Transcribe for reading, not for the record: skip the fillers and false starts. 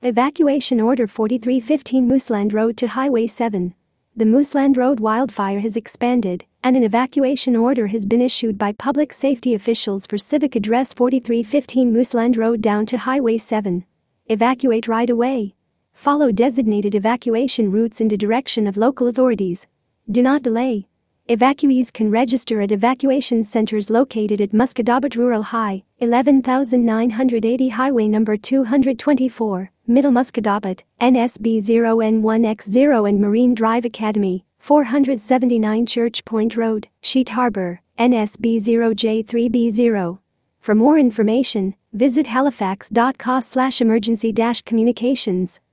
Evacuation Order 4315 Mooseland Road to Highway 7. The Mooseland Road wildfire has expanded, and an evacuation order has been issued by public safety officials for civic address 4315 Mooseland Road down to Highway 7. Evacuate right away. Follow designated evacuation routes in the direction of local authorities. Do not delay. Evacuees can register at evacuation centers located at Musquodoboit Rural High, 11,980 Highway number 224, Middle Musquodoboit, NSB 0N1X0 and Marine Drive Academy, 479 Church Point Road, Sheet Harbor, NSB 0J3B0. For more information, visit halifax.ca/emergency-communications.